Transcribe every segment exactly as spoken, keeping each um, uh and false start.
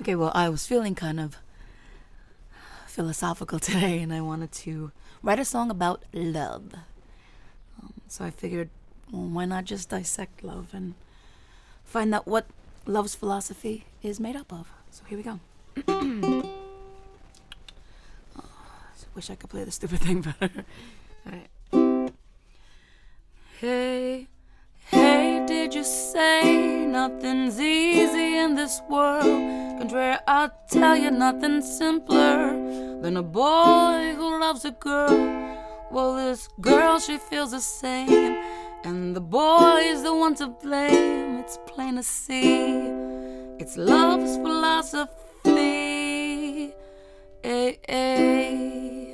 Okay, well, I was feeling kind of philosophical today, and I wanted to write a song about love. Um, so I figured, well, why not just dissect love and find out what love's philosophy is made up of. So here we go. Oh, I wish I could play the stupid thing better. All right. Hey, hey, did you say nothing's easy in this world? Contrary, I'll tell you nothing simpler than a boy who loves a girl. Well, this girl, she feels the same, and the boy is the one to blame. It's plain to see, it's love's philosophy. Ay, ay,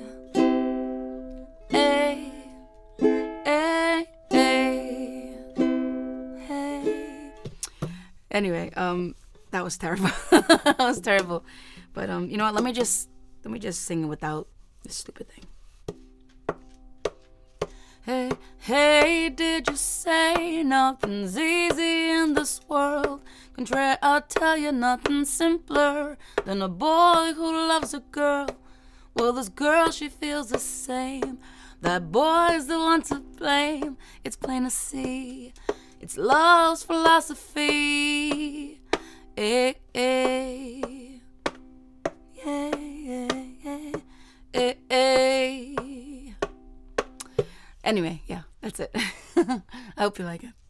ay, ay, ay, ay. Anyway, um, that was terrible. That was terrible. But um, you know what? Let me just let me just sing it without this stupid thing. Hey, hey, did you say nothing's easy in this world? Contrary, I'll tell you nothing simpler than a boy who loves a girl. Well, this girl, she feels the same. That boy's the one to blame. It's plain to see, it's love's philosophy. Eh, eh. Yeah, yeah, yeah. Eh, eh. Anyway, yeah, that's it. I hope you like it.